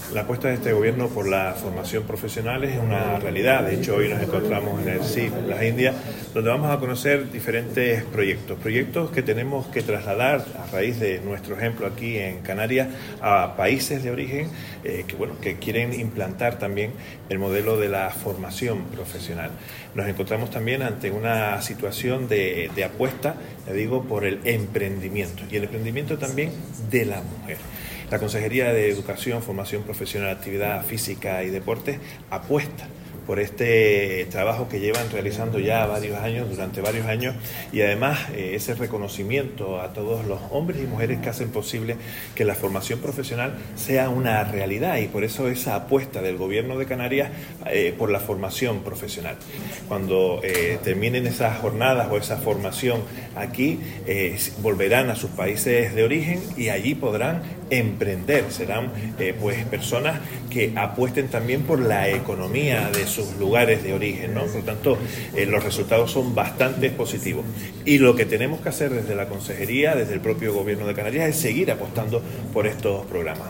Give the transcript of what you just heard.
La apuesta de este gobierno por la formación profesional es una realidad. De hecho, hoy nos encontramos en el CIF, las Indias, donde vamos a conocer diferentes proyectos que tenemos que trasladar a raíz de nuestro ejemplo aquí en Canarias a países de origen que quieren implantar también el modelo de la formación profesional. Nos encontramos también ante una situación de apuesta, le digo, por el emprendimiento y el emprendimiento también de la mujer. La Consejería de Educación, Formación Profesional, Actividad Física y Deportes apuesta por este trabajo que llevan realizando ya durante varios años, y además ese reconocimiento a todos los hombres y mujeres que hacen posible que la formación profesional sea una realidad, y por eso esa apuesta del Gobierno de Canarias por la formación profesional. Cuando terminen esas jornadas o esa formación aquí, volverán a sus países de origen y allí podrán emprender. Serán personas que apuesten también por la economía de sus lugares de origen, ¿no? Por lo tanto, los resultados son bastante positivos. Y lo que tenemos que hacer desde la Consejería, desde el propio Gobierno de Canarias, es seguir apostando por estos programas.